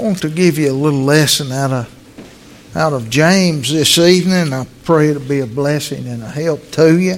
want to give you a little lesson out of James this evening. I pray it'll be a blessing and a help to you.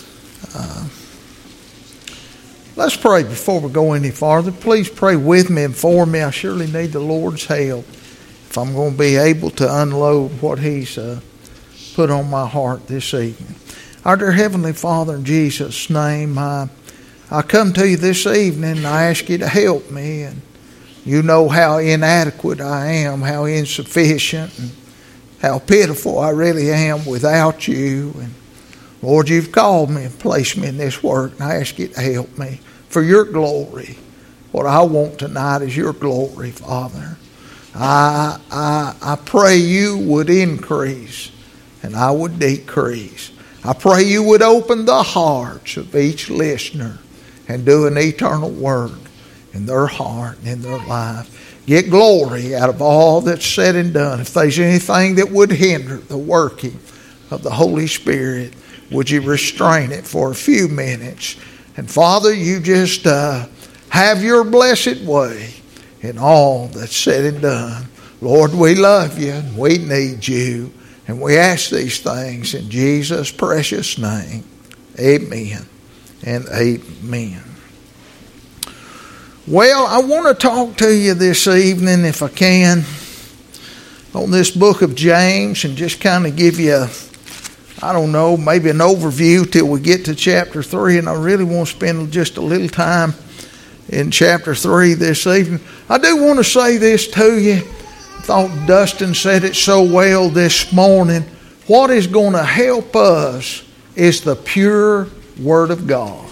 Let's pray before we go any farther. Please pray with me and for me. I surely need the Lord's help if I'm going to be able to unload what He's put on my heart this evening. Our dear Heavenly Father, in Jesus' name, I come to you this evening and I ask you to help me. And you know how inadequate I am, how insufficient, and how pitiful I really am without you. And Lord, you've called me and placed me in this work, and I ask you to help me for your glory. What I want tonight is your glory, Father. I pray you would increase and I would decrease. I pray you would open the hearts of each listener and do an eternal work in their heart and in their life. Get glory out of all that's said and done. If there's anything that would hinder the working of the Holy Spirit, would you restrain it for a few minutes? And Father, you just have your blessed way in all that's said and done. Lord, we love you and we need you. And we ask these things in Jesus' precious name. Amen and amen. Well, I want to talk to you this evening, if I can, on this book of James and just kind of give you, maybe an overview till we get to chapter 3. And I really want to spend just a little time in chapter 3 this evening. I do want to say this to you. I thought Dustin said it so well this morning. What is going to help us is the pure Word of God.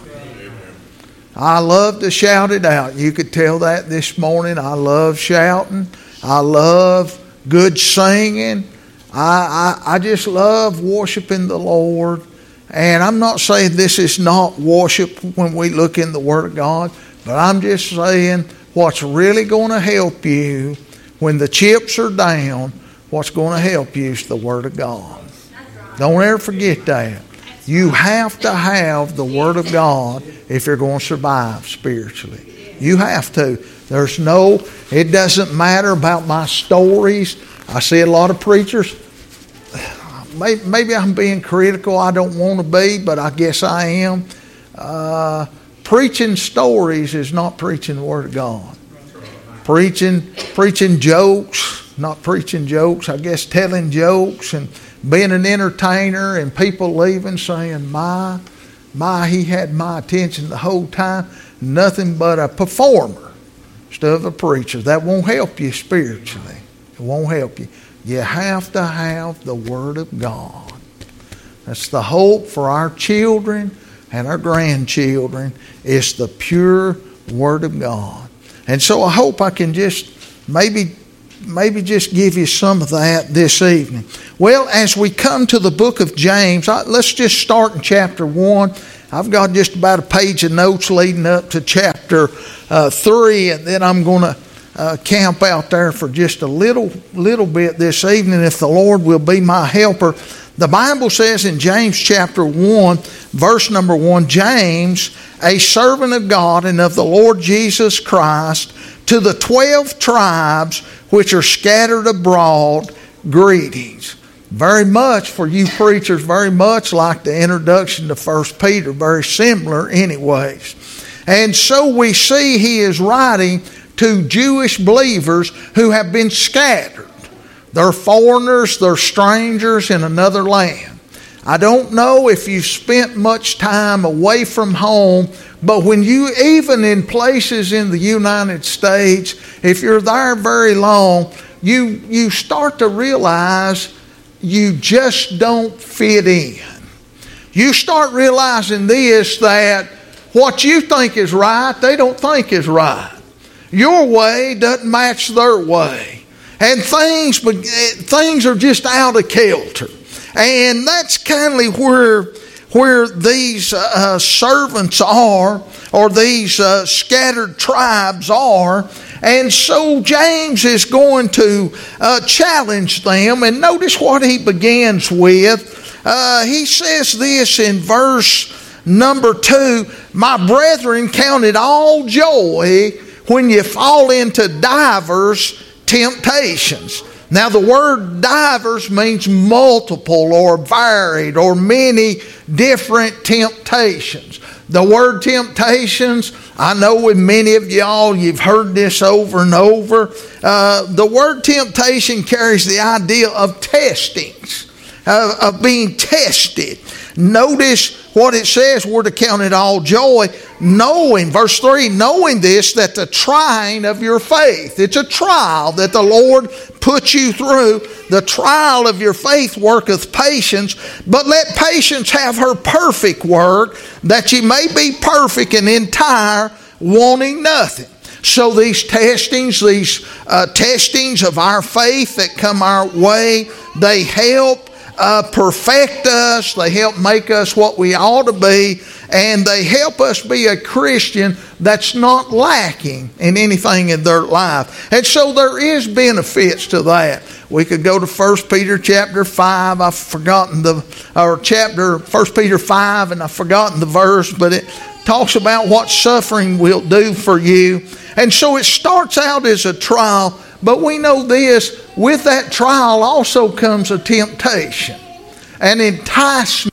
I love to shout it out. You could tell that this morning. I love shouting. I love good singing. I just love worshiping the Lord. And I'm not saying this is not worship when we look in the Word of God, but I'm just saying what's really going to help you when the chips are down, what's going to help you is the Word of God. Don't ever forget that. You have to have the Word of God if you're going to survive spiritually. You have to. It doesn't matter about my stories. I see a lot of preachers. Maybe I'm being critical. I don't want to be, but I guess I am. Preaching stories is not preaching the Word of God. Preaching jokes, not preaching jokes, I guess telling jokes and being an entertainer and people leaving saying, my, he had my attention the whole time. Nothing but a performer instead of a preacher. That won't help you spiritually. It won't help you. You have to have the Word of God. That's the hope for our children and our grandchildren. It's the pure Word of God. And so I hope I can just maybe just give you some of that this evening. Well, as we come to the book of James, let's just start in chapter 1. I've got just about a page of notes leading up to chapter 3, and then I'm going to camp out there for just a little bit this evening, if the Lord will be my helper. The Bible says in James chapter 1, verse number 1, James, a servant of God and of the Lord Jesus Christ, to the 12 tribes which are scattered abroad, greetings. Very much, for you preachers, very much like the introduction to 1 Peter, very similar anyways. And so we see he is writing to Jewish believers who have been scattered. They're foreigners, they're strangers in another land. I don't know if you've spent much time away from home, but when you, even in places in the United States, if you're there very long, you start to realize you just don't fit in. You start realizing this, that what you think is right, they don't think is right. Your way doesn't match their way. And things are just out of kilter. And that's kind of where these servants are, or these scattered tribes are. And so James is going to challenge them. And notice what he begins with. He says this in verse number 2, "My brethren, count it all joy when you fall into divers temptations. Now the word divers means multiple or varied or many different temptations. The word temptations, I know with many of y'all, you've heard this over and over. The word temptation carries the idea of testings, of being tested. Notice what it says, we're to count it all joy, knowing, verse 3, knowing this, that the trying of your faith, it's a trial that the Lord puts you through. The trial of your faith worketh patience, but let patience have her perfect work, that ye may be perfect and entire, wanting nothing. So these testings of our faith that come our way, they help perfect us, they help make us what we ought to be, and they help us be a Christian that's not lacking in anything in their life. And so there is benefits to that. We could go to 1 Peter chapter 5. I've forgotten 1 Peter 5, and I've forgotten the verse, but it talks about what suffering will do for you. And so it starts out as a trial, but we know this, with that trial also comes a temptation, an enticement.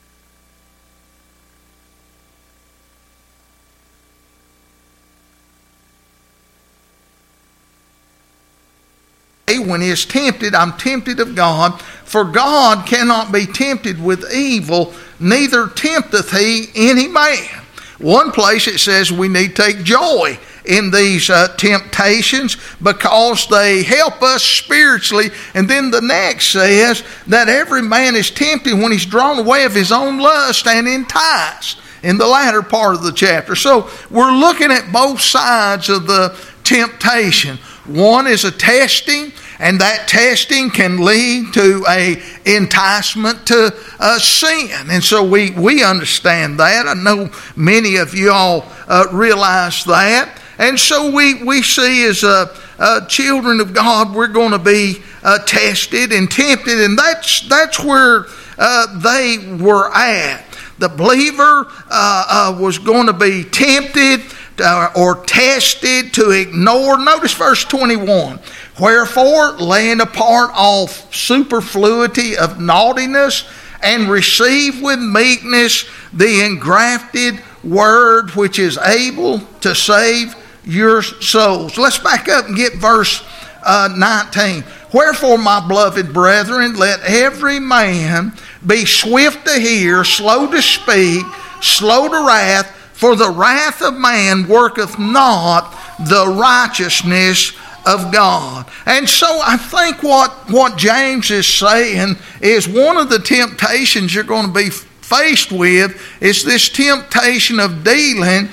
When he is tempted, I'm tempted of God, for God cannot be tempted with evil, neither tempteth he any man. One place it says we need to take joy in these temptations because they help us spiritually. And then the next says that every man is tempted when he's drawn away of his own lust and enticed, in the latter part of the chapter. So we're looking at both sides of the temptation. One is a testing, and that testing can lead to a enticement to sin. And so we understand that. I know many of you all realize that. And so we see as children of God, we're going to be tested and tempted, and that's where they were at. The believer was going to be tempted or tested to ignore. Notice verse 21. Wherefore, laying apart all superfluity of naughtiness, and receive with meekness the engrafted word which is able to save your souls. Let's back up and get verse 19. Wherefore, my beloved brethren, let every man be swift to hear, slow to speak, slow to wrath, for the wrath of man worketh not the righteousness of God. And so I think what James is saying is one of the temptations you're going to be faced with is this temptation of dealing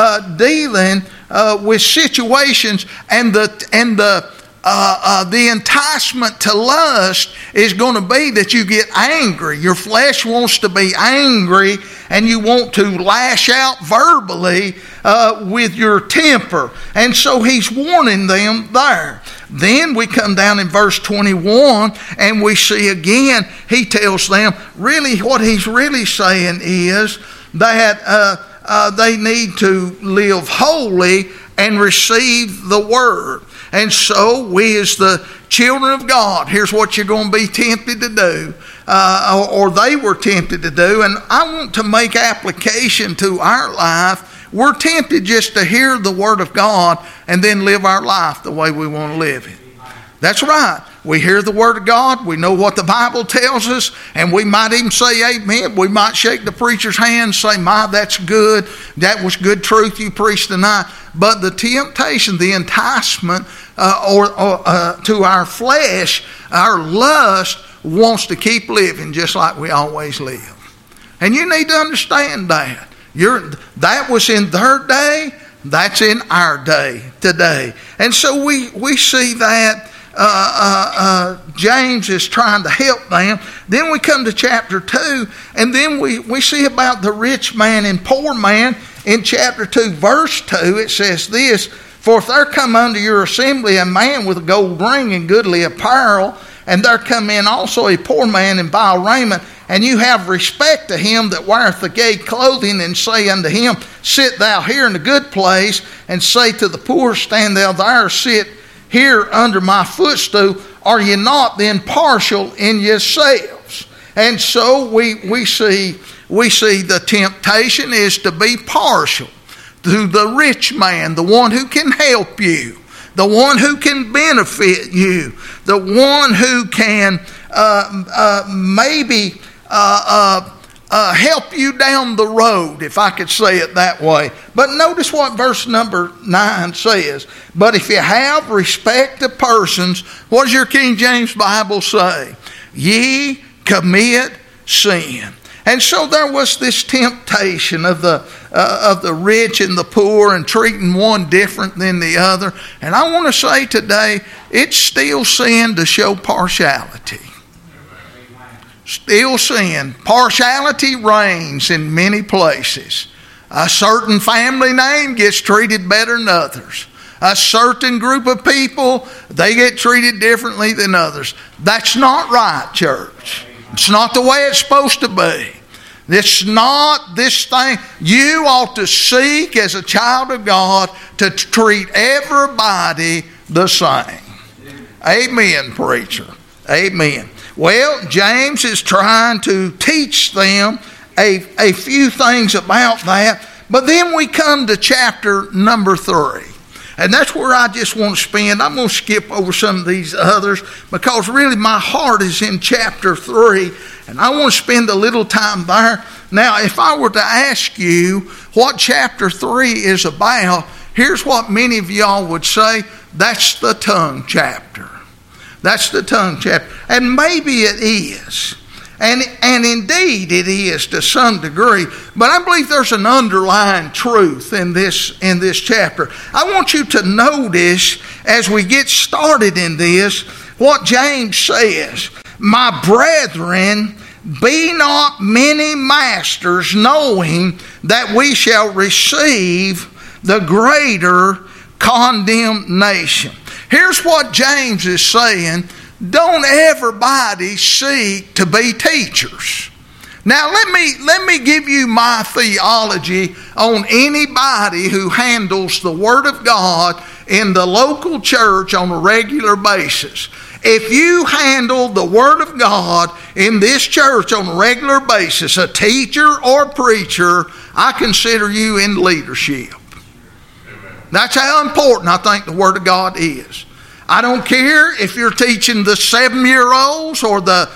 with situations, and the enticement to lust is going to be that you get angry. Your flesh wants to be angry, and you want to lash out verbally with your temper. And so he's warning them there. Then we come down in verse 21, and we see again, he tells them, really what he's really saying is that they need to live holy and receive the word. And so we as the children of God, here's what you're going to be tempted to do, or they were tempted to do. And I want to make application to our life. We're tempted just to hear the word of God and then live our life the way we want to live it. That's right. We hear the word of God. We know what the Bible tells us. And we might even say amen. We might shake the preacher's hand and say, my, that's good. That was good truth you preached tonight. But the temptation, the enticement to our flesh, our lust, wants to keep living just like we always live. And you need to understand that. That was in their day. That's in our day today. And so we see that James is trying to help them. Then we come to chapter 2, and then we see about the rich man and poor man. In chapter 2, verse 2, it says this, for if there come unto your assembly a man with a gold ring and goodly apparel, and there come in also a poor man in vile raiment, and you have respect to him that weareth the gay clothing, and say unto him, sit thou here in a good place, and say to the poor, stand thou there, sit here under my footstool, are ye not then partial in yourselves? And so we see the temptation is to be partial to the rich man, the one who can help you, the one who can benefit you, the one who can maybe help you down the road, if I could say it that way. But notice what verse number 9 says. But if you have respect to persons, what does your King James Bible say? Ye commit sin. And so there was this temptation of the rich and the poor and treating one different than the other. And I want to say today, it's still sin to show partiality. Still sin. Partiality reigns in many places. A certain family name gets treated better than others. A certain group of people, they get treated differently than others. That's not right, church. It's not the way it's supposed to be. It's not this thing. You ought to seek as a child of God to treat everybody the same. Amen, preacher. Amen. Well, James is trying to teach them a few things about that. But then we come to chapter number 3. And that's where I just want to spend. I'm going to skip over some of these others because really my heart is in chapter 3. And I want to spend a little time there. Now, if I were to ask you what chapter 3 is about, here's what many of y'all would say. That's the tongue chapter. That's the tongue chapter. And maybe it is. And indeed it is to some degree. But I believe there's an underlying truth in this chapter. I want you to notice as we get started in this what James says. My brethren, be not many masters, knowing that we shall receive the greater condemnation. Here's what James is saying. Don't everybody seek to be teachers. Now let me give you my theology on anybody who handles the Word of God in the local church on a regular basis. If you handle the Word of God in this church on a regular basis, a teacher or preacher, I consider you in leadership. That's how important I think the Word of God is. I don't care if you're teaching the 7-year-olds or the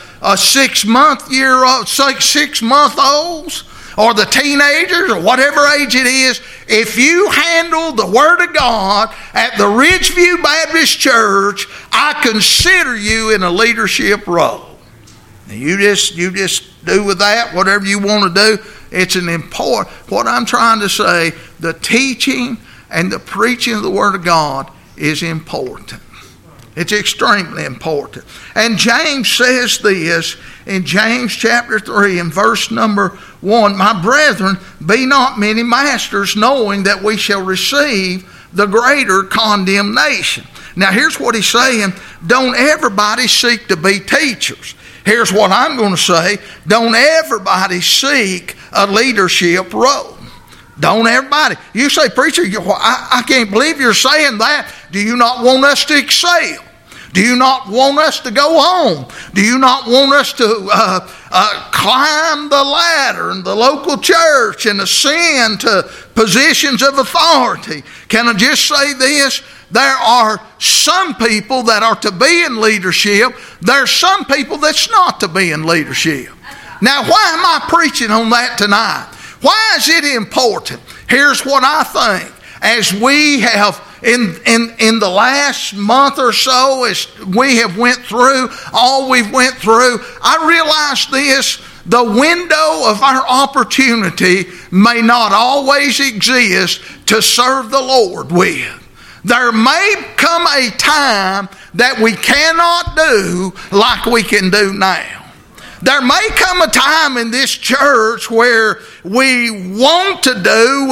6-month-olds or the teenagers or whatever age it is. If you handle the Word of God at the Ridgeview Baptist Church, I consider you in a leadership role. You just do with that whatever you want to do. It's an important. What I'm trying to say, the teaching and the preaching of the Word of God is important. It's extremely important. And James says this in James chapter 3 and verse number 1. My brethren, be not many masters, knowing that we shall receive the greater condemnation. Now here's what he's saying. Don't everybody seek to be teachers. Here's what I'm going to say. Don't everybody seek a leadership role. Don't everybody. You say, preacher, I can't believe you're saying that. Do you not want us to excel? Do you not want us to go home? Do you not want us to climb the ladder in the local church and ascend to positions of authority? Can I just say this? There are some people that are to be in leadership. There are some people that's not to be in leadership. Now, why am I preaching on that tonight? Why is it important? Here's what I think. As we have in the last month or so, as we have went through all we've went through, I realize this: the window of our opportunity may not always exist to serve the Lord with. There may come a time that we cannot do like we can do now. There may come a time in this church where we want to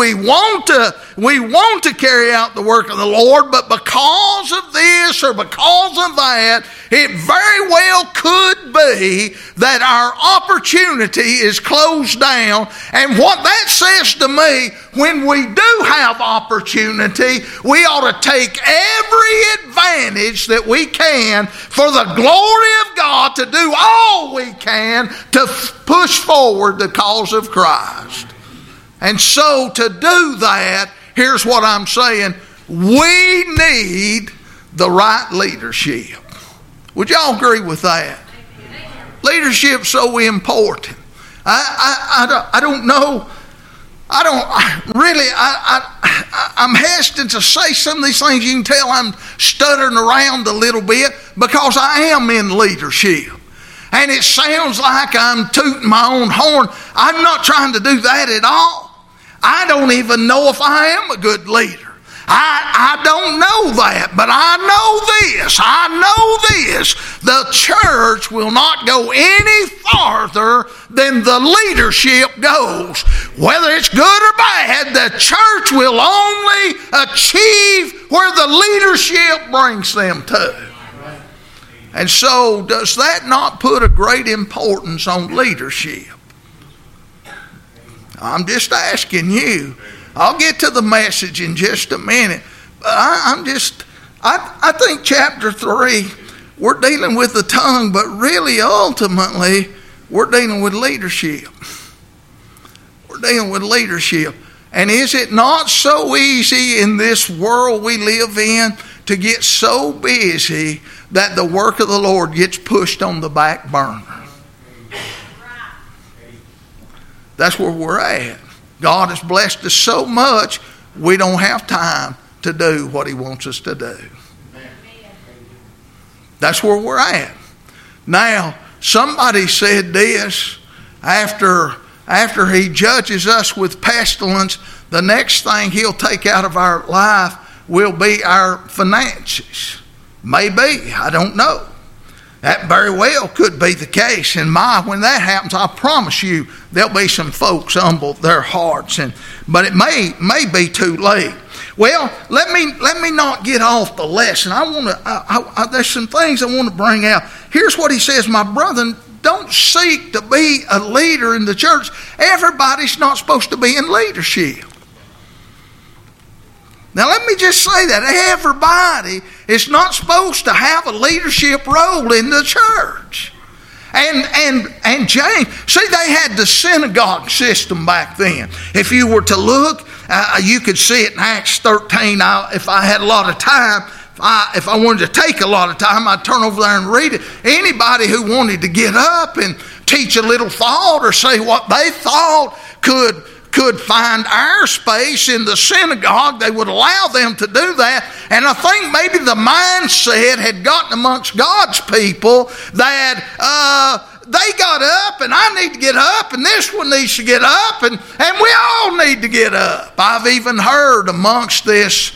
carry out the work of the Lord, but because of this or because of that, it very well could be that our opportunity is closed down. And what that says to me, when we do have opportunity, we ought to take every advantage that we can for the glory of God, to do all we can to push forward the cause of Christ. And so to do that, here's what I'm saying: we need the right leadership. Would y'all agree with that? Leadership's so important. I don't know. I'm hesitant to say some of these things. You can tell I'm stuttering around a little bit because I am in leadership. And it sounds like I'm tooting my own horn. I'm not trying to do that at all. I don't even know if I am a good leader. I don't know that, but I know this. The church will not go any farther than the leadership goes. Whether it's good or bad, the church will only achieve where the leadership brings them to. And so, does that not put a great importance on leadership? I'm just asking you. I'll get to the message in just a minute. But I think chapter 3, we're dealing with the tongue, but really ultimately we're dealing with leadership. We're dealing with leadership. And is it not so easy in this world we live in to get so busy that the work of the Lord gets pushed on the back burner? That's where we're at. God has blessed us so much, we don't have time to do what He wants us to do. That's where we're at. Now, somebody said this, after He judges us with pestilence, the next thing He'll take out of our life will be our finances. Maybe, I don't know. That very well could be the case. And when that happens, I promise you, there'll be some folks humble their hearts. But it may be too late. Well, let me not get off the lesson. There's some things I want to bring out. Here's what he says: my brother, don't seek to be a leader in the church. Everybody's not supposed to be in leadership. Now let me just say that everybody is not supposed to have a leadership role in the church. And James, see, they had the synagogue system back then. If you were to look, you could see it in Acts 13. If I had a lot of time, if I wanted to take a lot of time, I'd turn over there and read it. Anybody who wanted to get up and teach a little thought or say what they thought could find our space in the synagogue, they would allow them to do that. And I think maybe the mindset had gotten amongst God's people that they got up and I need to get up and this one needs to get up and we all need to get up. I've even heard amongst this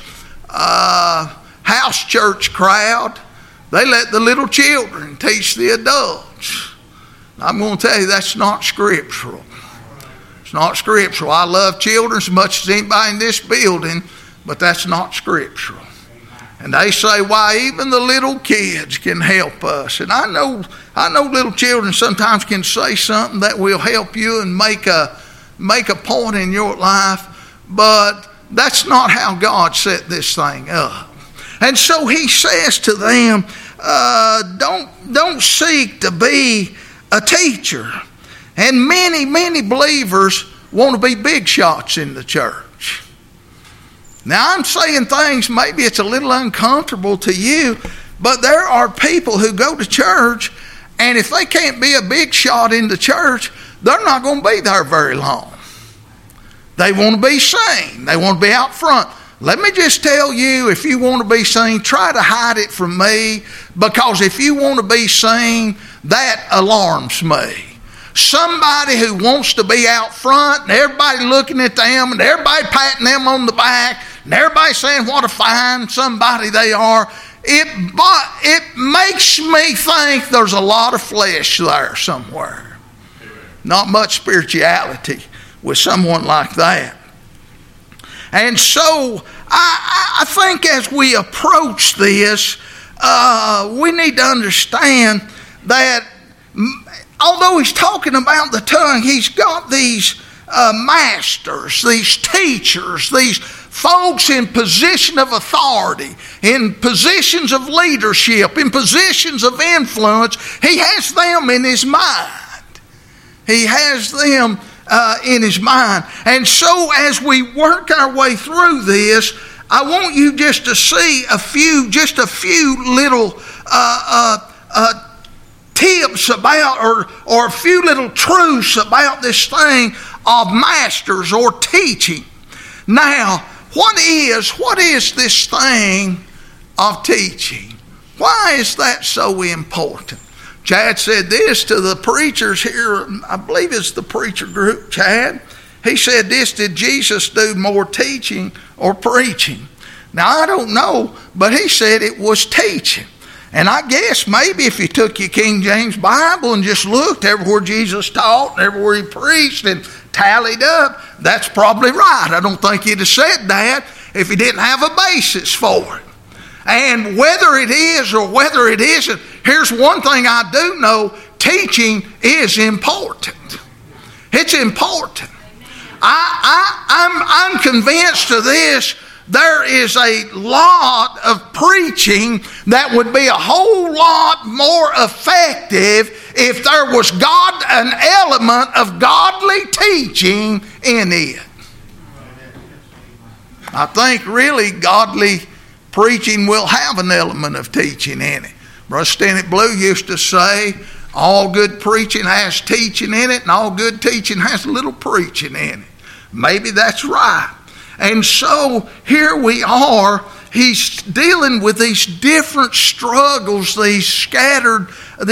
house church crowd, they let the little children teach the adults. I'm going to tell you, that's not scriptural. It's not scriptural. I love children as much as anybody in this building, but that's not scriptural. And they say, why, even the little kids can help us. And I know little children sometimes can say something that will help you and make a point in your life, but that's not how God set this thing up. And so he says to them, don't seek to be a teacher. And many believers want to be big shots in the church. Now I'm saying things, maybe it's a little uncomfortable to you, but there are people who go to church, and if they can't be a big shot in the church, they're not going to be there very long. They want to be seen. They want to be out front. Let me just tell you, if you want to be seen, try to hide it from me, because if you want to be seen, that alarms me. Somebody who wants to be out front and everybody looking at them and everybody patting them on the back and everybody saying what a fine somebody they are, it makes me think there's a lot of flesh there somewhere. Not much spirituality with someone like that. And so I think as we approach this, we need to understand that although he's talking about the tongue, he's got these masters, these teachers, these folks in position of authority, in positions of leadership, in positions of influence, he has them in his mind. He has them in his mind. And so as we work our way through this, I want you just to see a few little tips about, or a few little truths about this thing of masters or teaching. Now, what is this thing of teaching? Why is that so important? Chad said this to the preachers here. I believe it's the preacher group, Chad. He said this: did Jesus do more teaching or preaching? Now, I don't know, but he said it was teaching. And I guess maybe if you took your King James Bible and just looked everywhere Jesus taught and everywhere he preached and tallied up, that's probably right. I don't think he'd have said that if he didn't have a basis for it. And whether it is or whether it isn't, here's one thing I do know: teaching is important. It's important. I'm convinced of this. There is a lot of preaching that would be a whole lot more effective if there was an element of godly teaching in it. I think really godly preaching will have an element of teaching in it. Brother Stennett Blue used to say, all good preaching has teaching in it, and all good teaching has a little preaching in it. Maybe that's right. And so here we are. He's dealing with these different struggles, these 12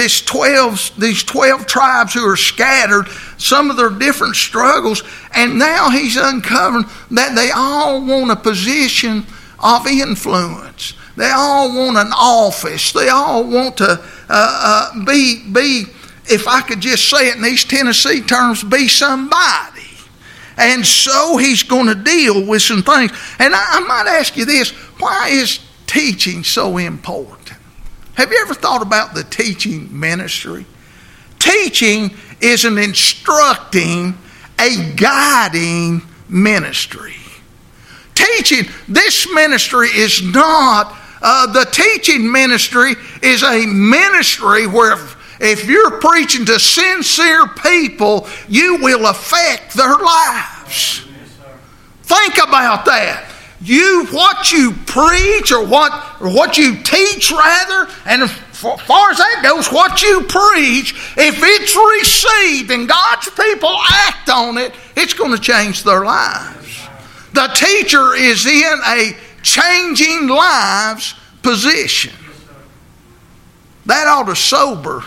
tribes who are scattered, some of their different struggles. And now he's uncovering that they all want a position of influence. They all want an office. They all want to be, if I could just say it in East Tennessee terms, be somebody. And so he's going to deal with some things. And I might ask you this: why is teaching so important? Have you ever thought about the teaching ministry? Teaching is an instructing, a guiding ministry. Teaching, this ministry is not, the teaching ministry is a ministry where if you're preaching to sincere people, you will affect their lives. Think about that. What you preach, or what you teach rather, and as far as that goes, what you preach, if it's received and God's people act on it, it's going to change their lives. The teacher is in a changing lives position. That ought to sober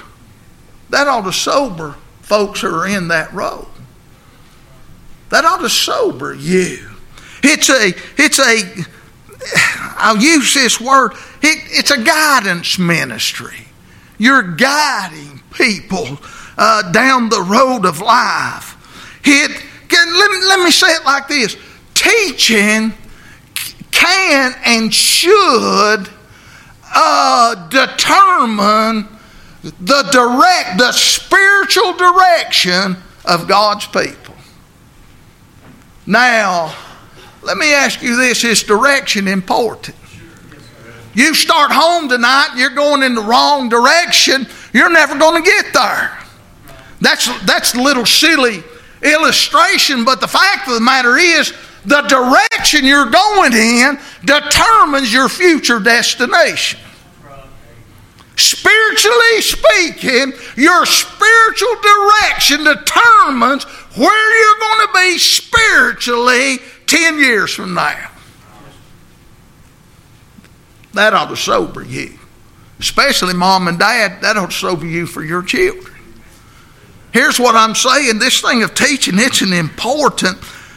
folks who are in that role. That ought to sober you. I'll use this word, it's a guidance ministry. You're guiding people down the road of life. Let me say it like this: teaching can and should determine the spiritual direction of God's people. Now, let me ask you this: is direction important? You start home tonight and you're going in the wrong direction, you're never going to get there. That's a little silly illustration, but the fact of the matter is, the direction you're going in determines your future destination. Spiritually speaking, your spiritual direction determines where you're going to be spiritually 10 years from now. That ought to sober you. Especially mom and dad, that ought to sober you for your children. Here's what I'm saying: this thing of teaching, it's an important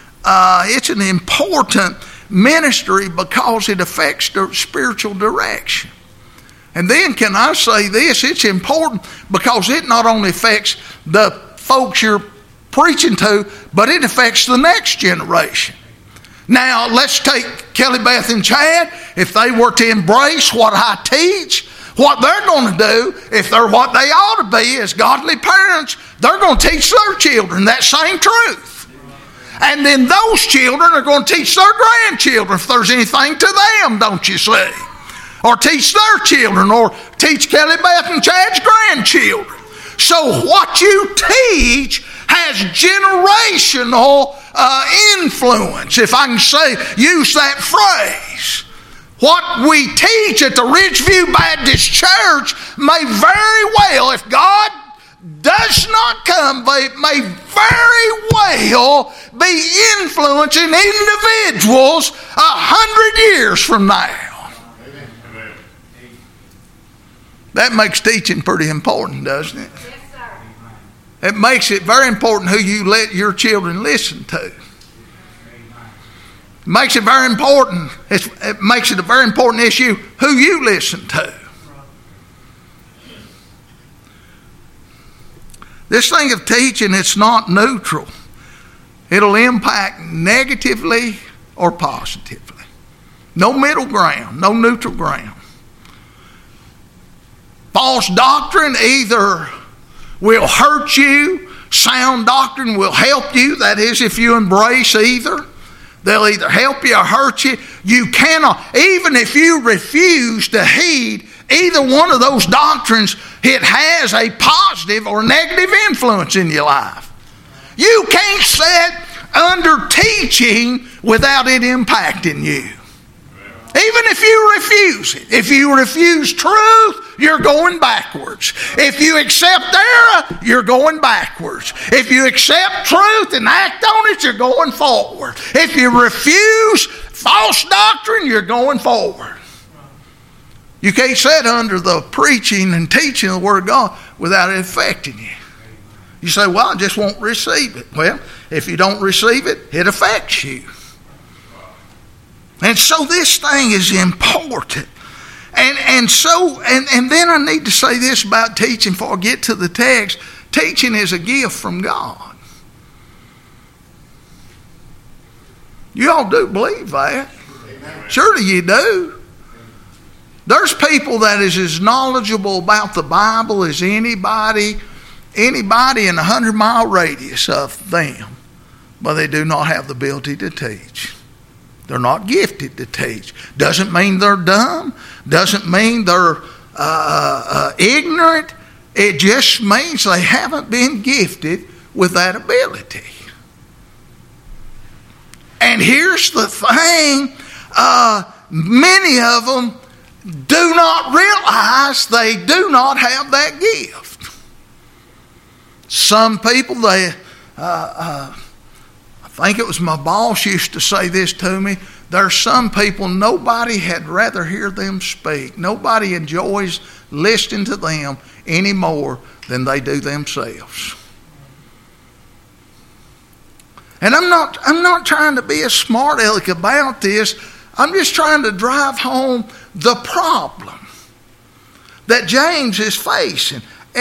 ministry because it affects the spiritual direction. And then can I say this: it's important because it not only affects the folks you're preaching to, but it affects the next generation. Now, let's take Kelly Beth and Chad. If they were to embrace what I teach, what they're going to do, if they're what they ought to be as godly parents, they're going to teach their children that same truth. And then those children are going to teach their grandchildren if there's anything to them, don't you see? Or teach their children, or teach Kelly Beth and Chad's grandchildren. So what you teach has generational influence, if I can use that phrase. What we teach at the Ridgeview Baptist Church may very well, if God does not come, may very well be influencing individuals 100 years from now. Amen. That makes teaching pretty important, doesn't it? Yes, sir. It makes it very important who you let your children listen to. It makes it very important. It makes it a very important issue who you listen to. This thing of teaching, it's not neutral. It'll impact negatively or positively. No middle ground, no neutral ground. False doctrine either will hurt you, sound doctrine will help you. That is, if you embrace either. They'll either help you or hurt you. You cannot, even if you refuse to heed either one of those doctrines, it has a positive or negative influence in your life. You can't sit under teaching without it impacting you. Even if you refuse it. If you refuse truth, you're going backwards. If you accept error, you're going backwards. If you accept truth and act on it, you're going forward. If you refuse false doctrine, you're going forward. You can't sit under the preaching and teaching of the Word of God without it affecting you. You say, well, I just won't receive it. Well, if you don't receive it, it affects you. And so this thing is important. And then I need to say this about teaching before I get to the text. Teaching is a gift from God. You all do believe that. Surely you do. There's people that is as knowledgeable about the Bible as anybody in a 100-mile radius of them, but they do not have the ability to teach. They're not gifted to teach. Doesn't mean they're dumb. Doesn't mean they're ignorant. It just means they haven't been gifted with that ability. And here's the thing. Many of them do not realize they do not have that gift. Some people, I think it was my boss used to say this to me. There's some people, nobody had rather hear them speak. Nobody enjoys listening to them any more than they do themselves. And I'm not trying to be a smart aleck about this. I'm just trying to drive home the problem that James is facing.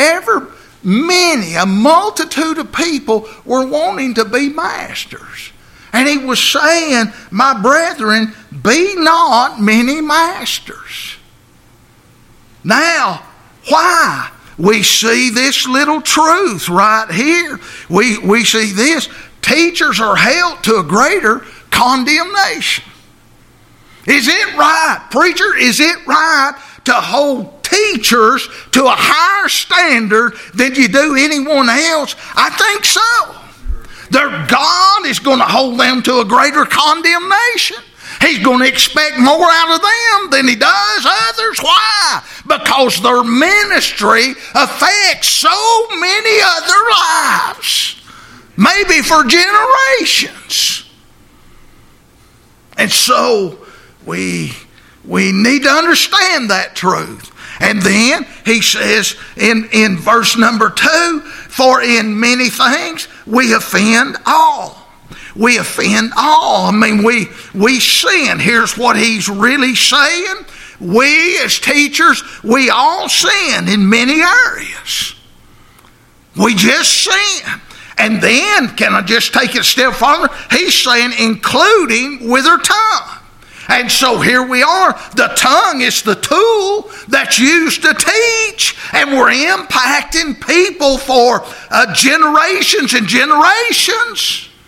A multitude of people were wanting to be masters. And he was saying, my brethren, be not many masters. Now, why? We see this little truth right here. We see this. Teachers are held to a greater condemnation. Is it right, preacher? Is it right to hold teachers to a higher standard than you do anyone else? I think so. Their God is going to hold them to a greater condemnation. He's going to expect more out of them than he does others. Why? Because their ministry affects so many other lives. Maybe for generations. And so we need to understand that truth. And then he says in verse number 2, for in many things we offend all. We offend all. I mean, we sin. Here's what he's really saying. We as teachers, we all sin in many areas. We just sin. And then, can I just take it a step farther? He's saying including with our tongue. And so here we are. The tongue is the tool that's used to teach. And we're impacting people for generations and generations.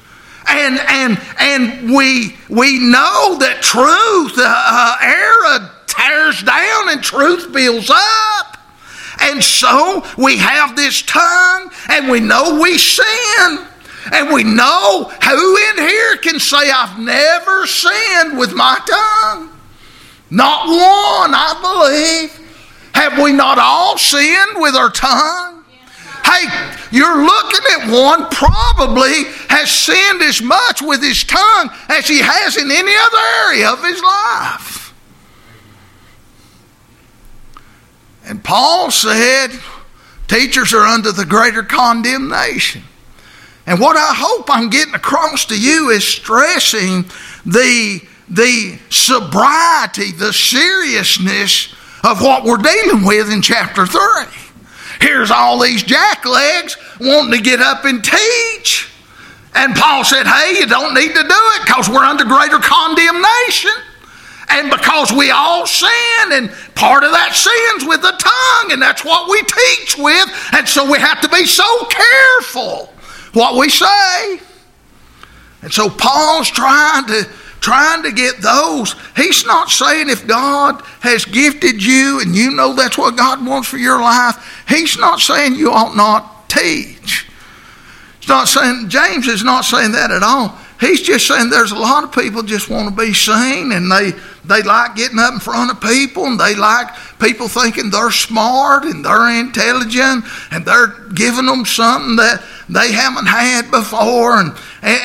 And we know that truth, error tears down and truth builds up. And so we have this tongue, and we know we sin. And we know who in here can say, I've never sinned with my tongue. Not one, I believe. Have we not all sinned with our tongue? Hey, you're looking at one probably has sinned as much with his tongue as he has in any other area of his life. And Paul said, teachers are under the greater condemnation. And what I hope I'm getting across to you is stressing the sobriety, the seriousness of what we're dealing with in chapter 3. Here's all these jacklegs wanting to get up and teach. And Paul said, hey, you don't need to do it because we're under greater condemnation. And because we all sin, and part of that sin's with the tongue, and that's what we teach with. And so we have to be so careful what we say. And so Paul's trying to get those. He's not saying if God has gifted you and you know that's what God wants for your life, he's not saying you ought not teach. It's not saying, James is not saying that at all. He's just saying there's a lot of people just want to be seen, and they like getting up in front of people, and they like people thinking they're smart and they're intelligent, and they're giving them something that they haven't had before. And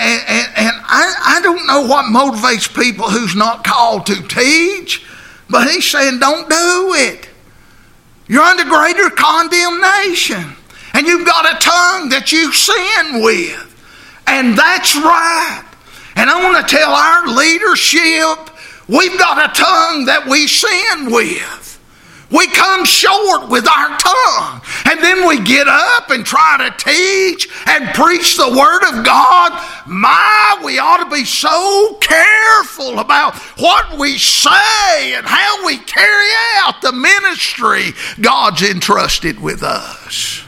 I don't know what motivates people who's not called to teach, but he's saying don't do it. You're under greater condemnation, and you've got a tongue that you sin with. And that's right. And I want to tell our leadership, we've got a tongue that we sin with. We come short with our tongue. And then we get up and try to teach and preach the Word of God. We ought to be so careful about what we say and how we carry out the ministry God's entrusted with us.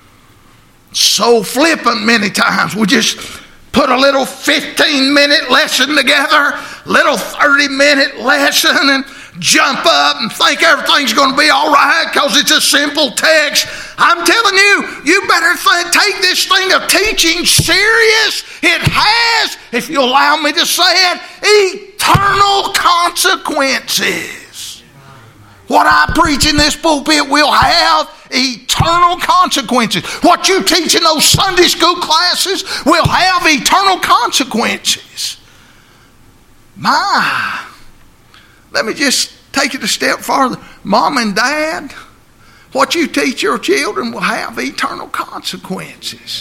So flippant many times. We just put a little 15-minute lesson together, little 30-minute lesson, and jump up and think everything's going to be all right because it's a simple text. I'm telling you, you better take this thing of teaching serious. It has, if you allow me to say it, eternal consequences. What I preach in this pulpit will have eternal consequences. What you teach in those Sunday school classes will have eternal consequences. Let me just take it a step farther. Mom and Dad, what you teach your children will have eternal consequences.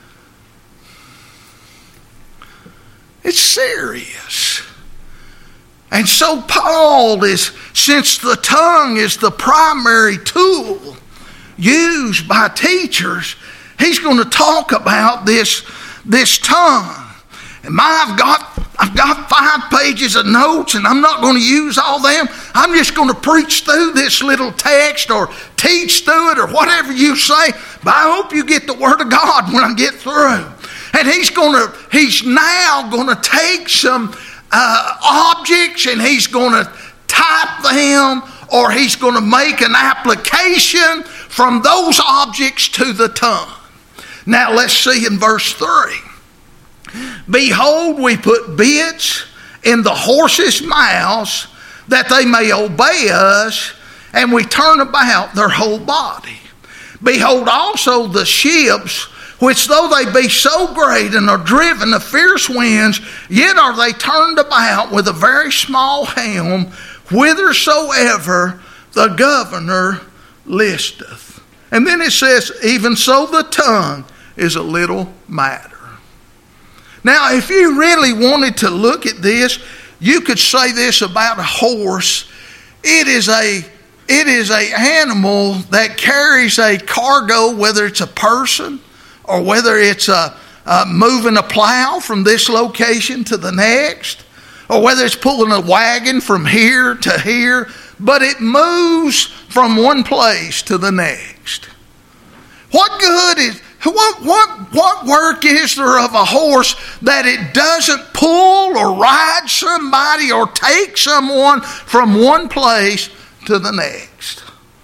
It's serious. And so Paul is, since the tongue is the primary tool used by teachers, he's going to talk about this tongue. And I've got 5 pages of notes, and I'm not going to use all them. I'm just going to preach through this little text or teach through it or whatever you say. But I hope you get the Word of God when I get through. And he's now going to take some objects, and he's going to type them, or he's going to make an application from those objects to the tongue. Now let's see in verse 3. Behold, we put bits in the horses' mouths that they may obey us, and we turn about their whole body. Behold also the ships, which though they be so great and are driven of fierce winds, yet are they turned about with a very small helm, whithersoever the governor listeth. And then it says, even so the tongue is a little matter. Now, if you really wanted to look at this, you could say this about a horse. It is a animal that carries a cargo, whether it's a person or whether it's moving a plow from this location to the next, or whether it's pulling a wagon from here to here, but it moves from one place to the next. What good is, What work is there of a horse that it doesn't pull or ride somebody or take someone from one place to the next?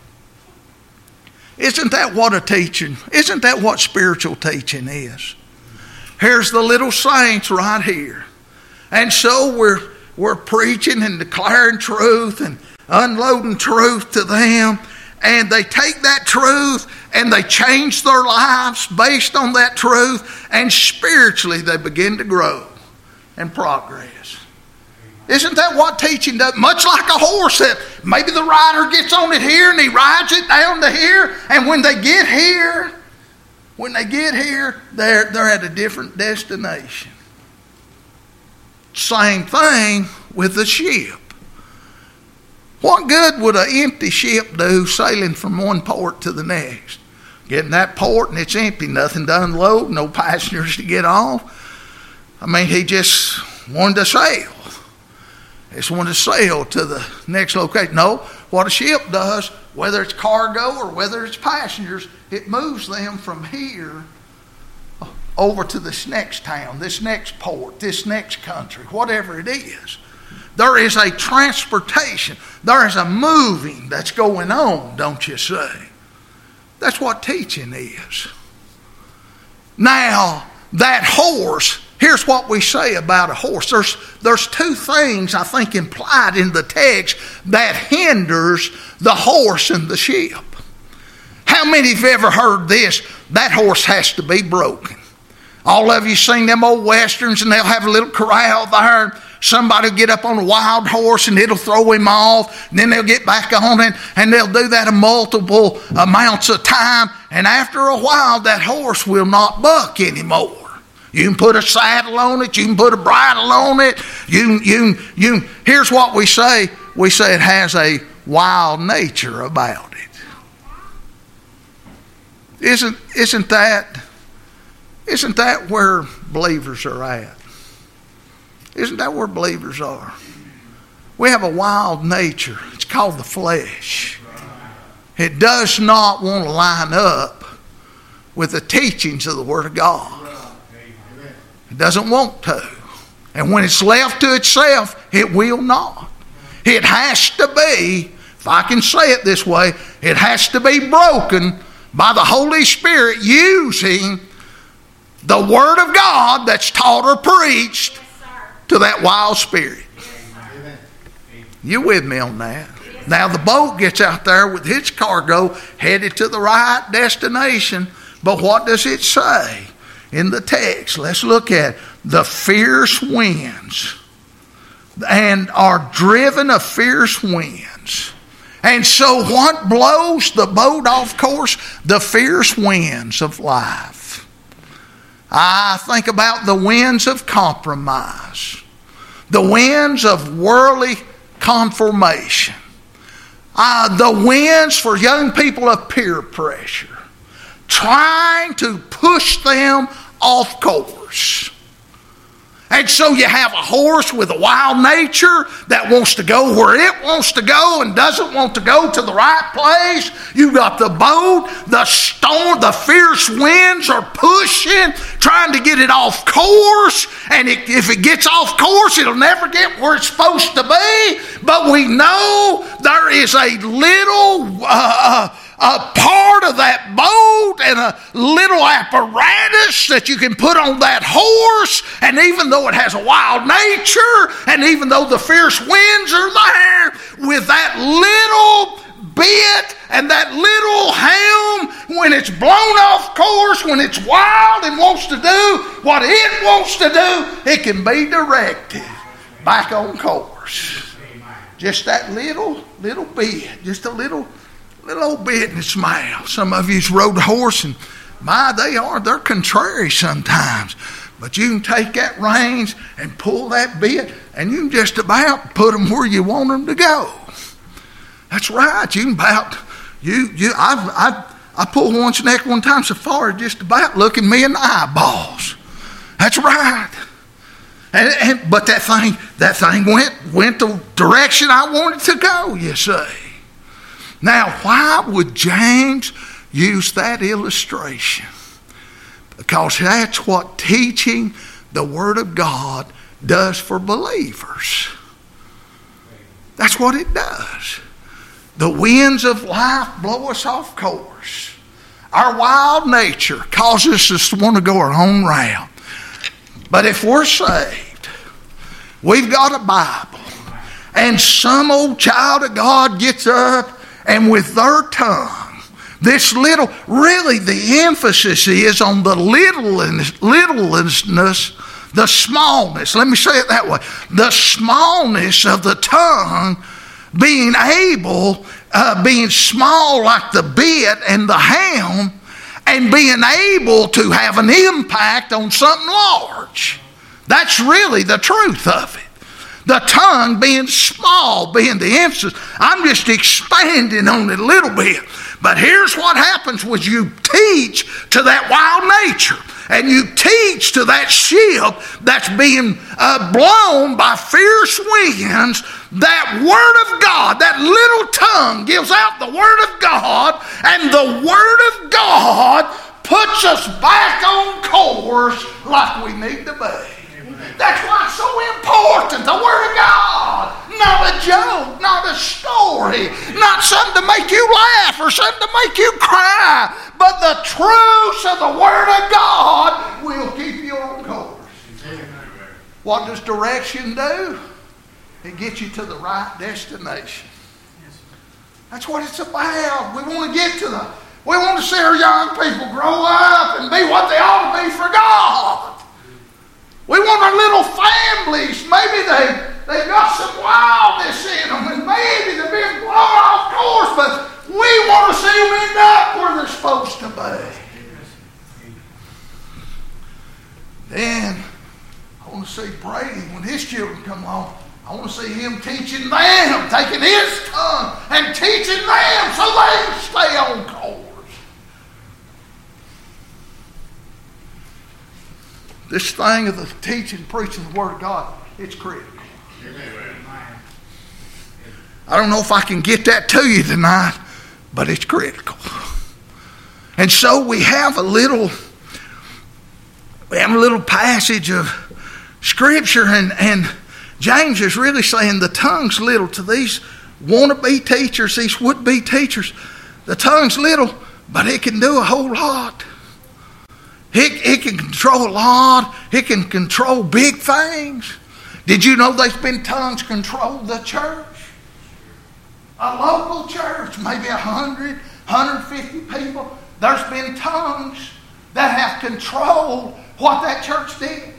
Isn't that what a teaching? Isn't that what spiritual teaching is? Here's the little saints right here. And so we're preaching and declaring truth and unloading truth to them. And they take that truth and they change their lives based on that truth. And spiritually they begin to grow and progress. Isn't that what teaching does? Much like a horse, that maybe the rider gets on it here and he rides it down to here. And when they get here, they're at a different destination. Same thing with the ship. What good would an empty ship do sailing from one port to the next? Getting that port and it's empty, nothing to unload, no passengers to get off. I mean, he just wanted to sail. He just wanted to sail to the next location. No, what a ship does, whether it's cargo or whether it's passengers, it moves them from here over to this next town, this next port, this next country, whatever it is. There is a transportation. There is a moving that's going on, don't you say? That's what teaching is. Now, that horse, here's what we say about a horse. There's two things, I think, implied in the text that hinders the horse and the ship. How many have ever heard this? That horse has to be broken. All of you seen them old westerns and they'll have a little corral there. Somebody will get up on a wild horse and it'll throw him off. And then they'll get back on it and they'll do that multiple amounts of time. And after a while, that horse will not buck anymore. You can put a saddle on it. You can put a bridle on it. Here's what we say. We say it has a wild nature about it. Isn't that where believers are at? Isn't that where believers are? We have a wild nature. It's called the flesh. It does not want to line up with the teachings of the Word of God. It doesn't want to. And when it's left to itself, it will not. It has to be, if I can say it this way, it has to be broken by the Holy Spirit using the Word of God that's taught or preached to that wild spirit. You with me on that? Now the boat gets out there with its cargo headed to the right destination. But what does it say in the text? Let's look at the fierce winds and are driven of fierce winds. And so what blows the boat off course? The fierce winds of life. I think about the winds of compromise, the winds of worldly conformation, the winds for young people of peer pressure, trying to push them off course. And so you have a horse with a wild nature that wants to go where it wants to go and doesn't want to go to the right place. You got the boat, the storm, the fierce winds are pushing, trying to get it off course. And if it gets off course, it'll never get where it's supposed to be. But we know there is a little a part of that boat and a little apparatus that you can put on that horse. And even though it has a wild nature, and even though the fierce winds are there, with that little bit and that little helm, when it's blown off course, when it's wild and wants to do what it wants to do, it can be directed back on course. Just that little bit, just a little old bit in its mouth. Some of you's rode a horse and they're contrary sometimes. But you can take that reins and pull that bit and you can just about put them where you want them to go. That's right. You can about, I pulled one's neck one time so far as just about looking me in the eyeballs. That's right. But that thing went the direction I wanted to go, you see. Now, why would James use that illustration? Because that's what teaching the Word of God does for believers. That's what it does. The winds of life blow us off course. Our wild nature causes us to want to go our own route. But if we're saved, we've got a Bible, and some old child of God gets up and with their tongue, this little, really the emphasis is on the littleness, the smallness. Let me say it that way. The smallness of the tongue being able, being small like the bit and the helm, and being able to have an impact on something large. That's really the truth of it. The tongue being small, being the emphasis. I'm just expanding on it a little bit. But here's what happens when you teach to that wild nature, and you teach to that ship that's being blown by fierce winds. That Word of God, that little tongue gives out the Word of God, and the Word of God puts us back on course like we need to be. That's why it's so important, the Word of God. Not a joke, not a story, not something to make you laugh or something to make you cry, but the truths of the Word of God will keep you on course. What does direction do? It gets you to the right destination. That's what it's about. We want to see our young people grow up and be what they ought to be for God. We want our little families, maybe they've got some wildness in them, and maybe they're being blown off course, but we want to see them end up where they're supposed to be. Then, I want to see Brady, when his children come along, I want to see him teaching them, taking his tongue and teaching them so they can stay on course. This thing of the teaching, preaching the Word of God, it's critical. I don't know if I can get that to you tonight, but it's critical. And so we have a little passage of Scripture, and James is really saying the tongue's little to these wannabe teachers, these would-be teachers. The tongue's little, but it can do a whole lot. It can control a lot. It can control big things. Did you know there's been tongues control the church? A local church, maybe 100, 150 people. There's been tongues that have controlled what that church did.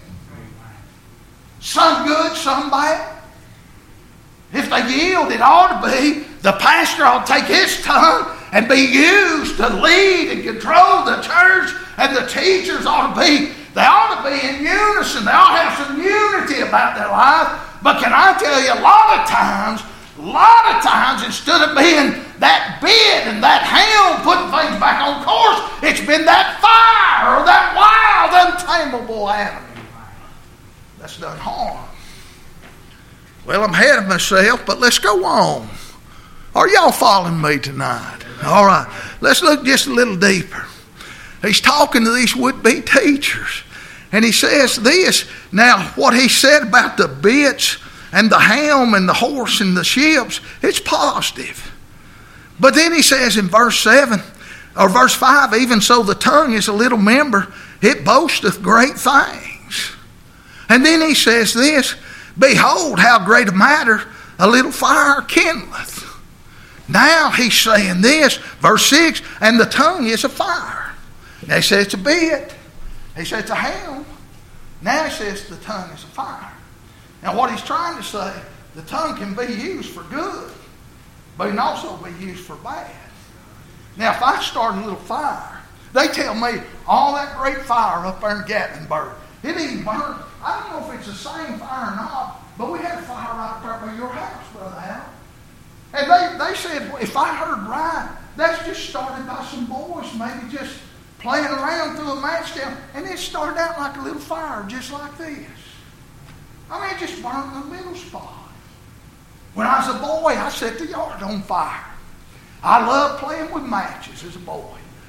Some good, some bad. If they yield, it ought to be. The pastor ought to take his tongue and be used to lead and control the church. And the teachers ought to be in unison. They ought to have some unity about their life. But can I tell you, a lot of times, instead of being that bit and that helm putting things back on course, it's been that fire or that wild, untamable animal that's done harm. Well, I'm ahead of myself, but let's go on. Are y'all following me tonight? All right, let's look just a little deeper. He's talking to these would-be teachers, and he says this. Now, what he said about the bits and the helm and the horse and the ships, it's positive. But then he says in verse 7 or verse 5, even so the tongue is a little member, it boasteth great things. And then he says this, behold how great a matter a little fire kindleth. Now he's saying this, verse 6, and the tongue is a fire. Now he says it's a bit. He says it's a helm. Now he says the tongue is a fire. Now what he's trying to say, the tongue can be used for good, but it can also be used for bad. Now if I start a little fire, they tell me all that great fire up there in Gatlinburg, it even burned. I don't know if it's the same fire or not, but we had a fire right there by your house, Brother Al. And they said, if I heard right, that's just started by some boys maybe just playing around through a match down, and it started out like a little fire just like this. I mean, it just burned the middle spot. When I was a boy, I set the yard on fire. I loved playing with matches as a boy.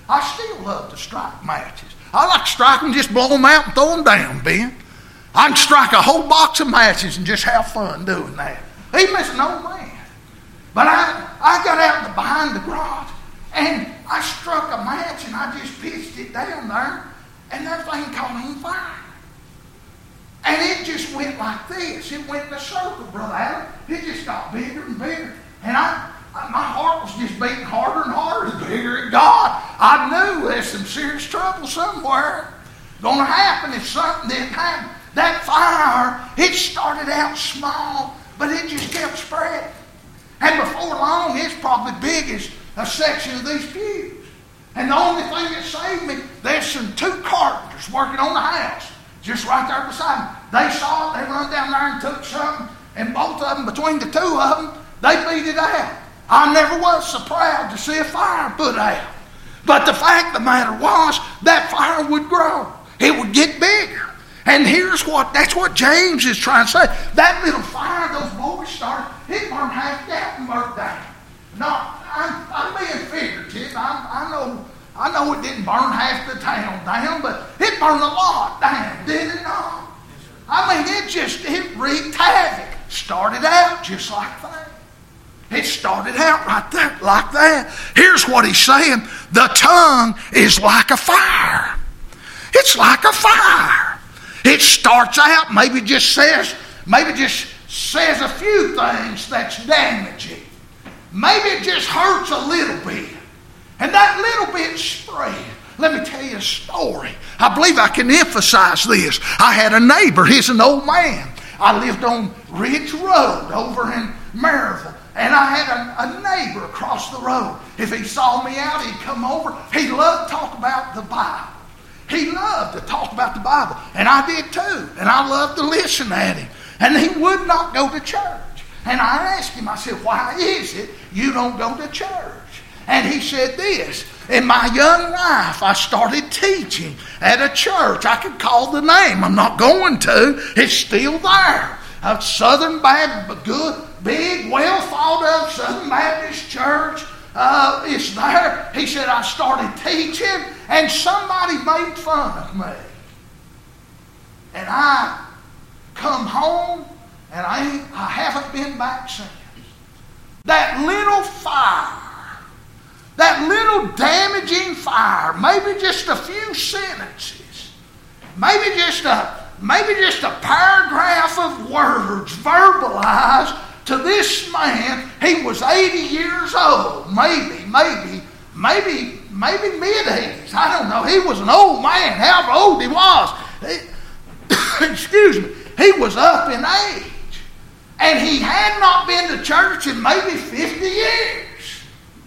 I still love to strike matches. I like to strike them, just blow them out and throw them down, Ben. I can strike a whole box of matches and just have fun doing that. He's an old man. But I got out behind the garage and I struck a match and I just pitched it down there and that thing caught on fire. And it just went like this. It went in a circle, Brother Adam. It just got bigger and bigger. And my heart was just beating harder and harder the bigger it got. I knew there's some serious trouble somewhere going to happen if something didn't happen. That fire, it started out small, but it just kept spreading. And before long, it's probably big as a section of these pews. And the only thing that saved me, there's some two carpenters working on the house, just right there beside me. They saw it, they run down there and took something, and both of them, between the two of them, they beat it out. I never was so proud to see a fire put out. But the fact of the matter was, that fire would grow. It would get bigger. And that's what James is trying to say. That little fire those boys started, it burned half that and burnt down. No, I'm being figurative. I know it didn't burn half the town down, but it burned a lot down, did it not? I mean, it wreaked havoc. Started out just like that. It started out right there, like that. Here's what he's saying. The tongue is like a fire. It's like a fire. It starts out, maybe just says a few things that's damaging. Maybe it just hurts a little bit. And that little bit spread. Let me tell you a story. I believe I can emphasize this. I had a neighbor, he's an old man. I lived on Ridge Road over in Maryville. And I had a neighbor across the road. If he saw me out, he'd come over. He loved to talk about the Bible. He loved to talk about the Bible. And I did too. And I loved to listen at him. And he would not go to church. And I asked him, I said, why is it you don't go to church? And he said this. In my young life, I started teaching at a church. I could call the name. I'm not going to. It's still there. A Southern Baptist, good, big, well thought of Southern Baptist church. It's there. He said, I started teaching and somebody made fun of me. And I come home and I haven't been back since. That little fire, that little damaging fire, maybe just a few sentences, maybe just a paragraph of words verbalized to this man. He was 80 years old, maybe mid-80s. I don't know. He was an old man, however old he was. Excuse me. He was up in age. And he had not been to church in maybe 50 years.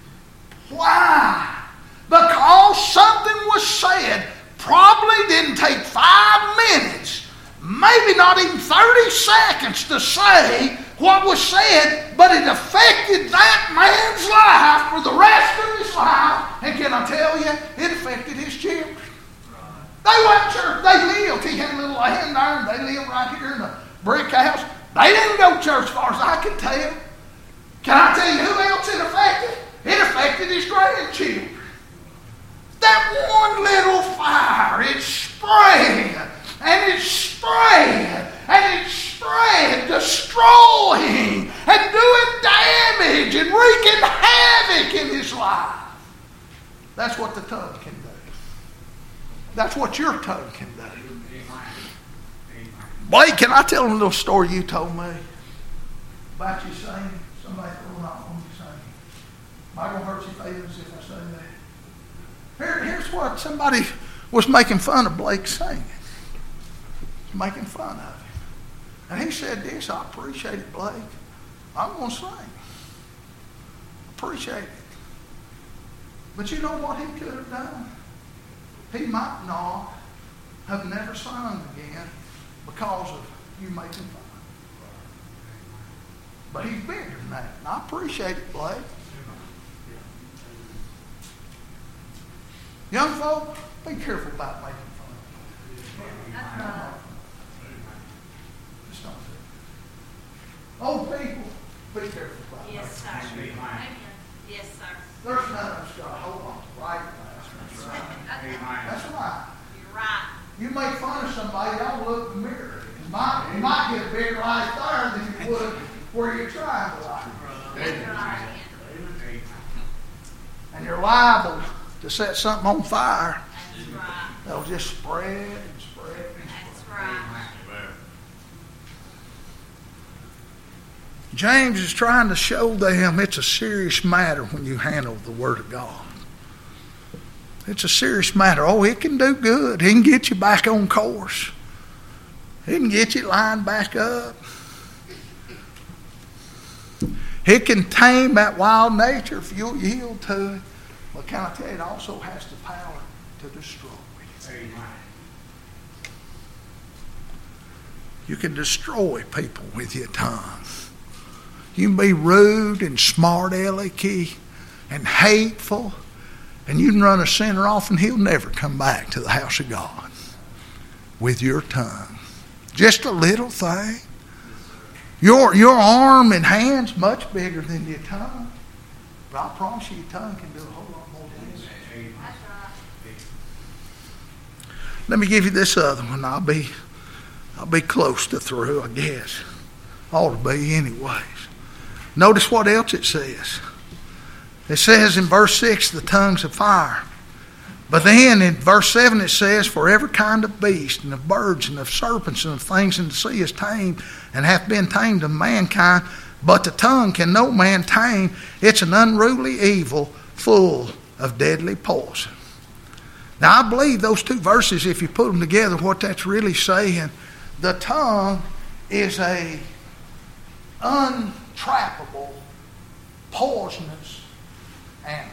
Why? Because something was said, probably didn't take 5 minutes, maybe not even 30 seconds to say what was said, but it affected that man's life for the rest of his life. And can I tell you, it affected his children. They went to church. They lived. He had a little land there, and they lived right here in the brick house. They didn't go to church as far as I could tell. Can I tell you who else it affected? It affected his grandchildren. That one little fire, it spread, and it spread, and it spread, destroying and doing damage and wreaking havoc in his life. That's what the tongue can do. That's what your tongue can do. Blake, can I tell them a little story you told me about you saying? Somebody throwing off on you saying, am I going to hurt your feelings if I say that? Here's what somebody was making fun of Blake singing. Making fun of him. And he said this, I appreciate it, Blake. I'm going to sing. Appreciate it. But you know what he could have done? He might not have never sung again because of you making fun. But he's bigger than that. And I appreciate it, Blake. Young folk, be careful about making fun. Just don't do it. Old people, be careful about it. Yes, sir. Amen. Yes, sir. There's none of us got a whole lot to write about. That's right. You're right. You make fun of somebody, y'all look in the mirror. You might get a bigger light there than you would where you're trying to light. And you're liable to set something on fire. That's right. They'll just spread and spread and That's spread. right. James is trying to show them it's a serious matter when you handle the Word of God. It's a serious matter. Oh, it can do good. It can get you back on course. It can get you lined back up. It can tame that wild nature if you'll yield to it. But can I tell you, it also has the power to destroy. You can destroy people with your tongue. You can be rude and smart-alecky and hateful, and you can run a sinner off and he'll never come back to the house of God with your tongue. Just a little thing. Your arm and hand's much bigger than your tongue. But I promise you, your tongue can do a whole lot more damage. Let me give you this other one. I'll be close to through, I guess. Ought to be anyways. Notice what else it says. It says in verse 6, the tongue's of fire. But then in verse 7 it says, for every kind of beast and of birds and of serpents and of things in the sea is tamed and hath been tamed of mankind. But the tongue can no man tame. It's an unruly evil full of deadly poison. Now I believe those two verses, if you put them together, what that's really saying, the tongue is a untrappable, poisonous animal.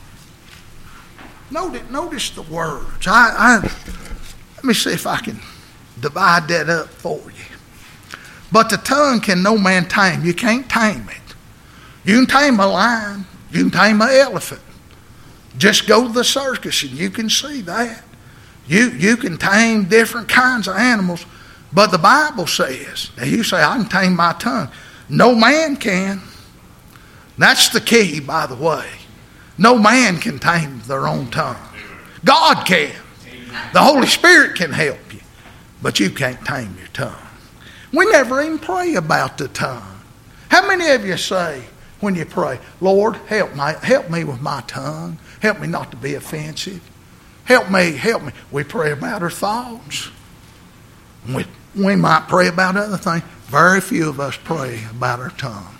Notice the words. Let me see if I can divide that up for you. But the tongue can no man tame. You can't tame it. You can tame a lion. You can tame an elephant. Just go to the circus and you can see that. You can tame different kinds of animals. But the Bible says, now you say, I can tame my tongue. No man can. That's the key, by the way. No man can tame their own tongue. God can. The Holy Spirit can help you. But you can't tame your tongue. We never even pray about the tongue. How many of you say when you pray, Lord, help me with my tongue. Help me not to be offensive. Help me. We pray about our thoughts. We might pray about other things. Very few of us pray about our tongue.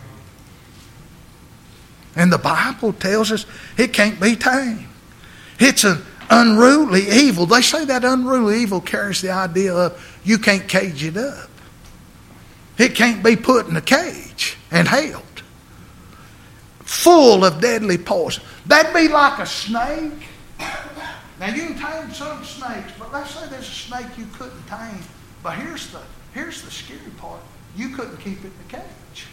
And the Bible tells us it can't be tamed. It's an unruly evil. They say that unruly evil carries the idea of you can't cage it up. It can't be put in a cage and held. Full of deadly poison. That'd be like a snake. Now you can tame some snakes, but let's say there's a snake you couldn't tame. But here's the scary part. You couldn't keep it in the cage.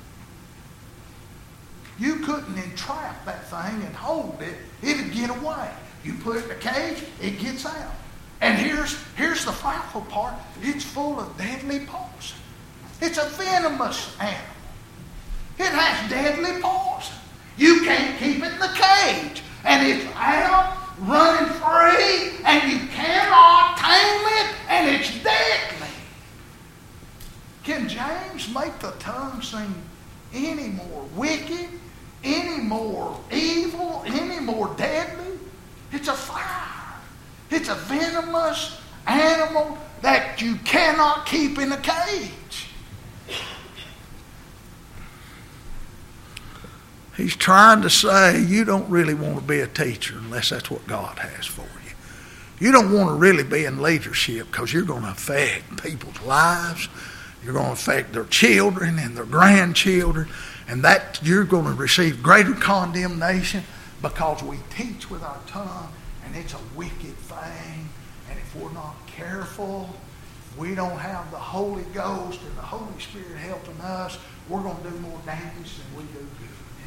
You couldn't entrap that thing and hold it. It'd get away. You put it in a cage, it gets out. And here's the frightful part. It's full of deadly poison. It's a venomous animal. It has deadly poison. You can't keep it in the cage. And it's out, running free, and you cannot tame it, and it's deadly. Can James make the tongue seem any more wicked, any more evil, any more deadly? It's a fire. It's a venomous animal that you cannot keep in a cage. He's trying to say you don't really want to be a teacher unless that's what God has for you. You don't want to really be in leadership because you're going to affect people's lives. You're going to affect their children and their grandchildren. And that you're going to receive greater condemnation because we teach with our tongue and it's a wicked thing. And if we're not careful, if we don't have the Holy Ghost and the Holy Spirit helping us, we're going to do more damage than we do good.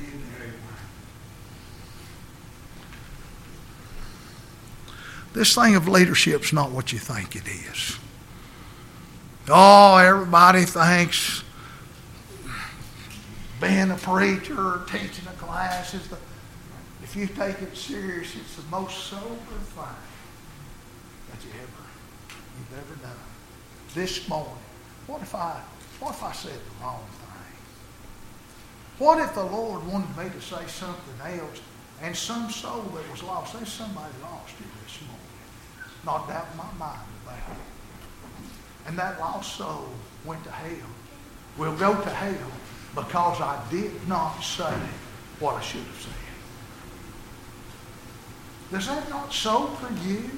This thing of leadership's not what you think it is. Oh, everybody thinks being a preacher or teaching a class is If you take it serious, it's the most sober thing that you've ever done. This morning, what if I said the wrong thing? What if the Lord wanted me to say something else, and some soul that was lost, there's somebody lost here this morning, not doubt in my mind about it, and that lost soul went to hell, will go to hell because I did not say what I should have said. Does that not so for you?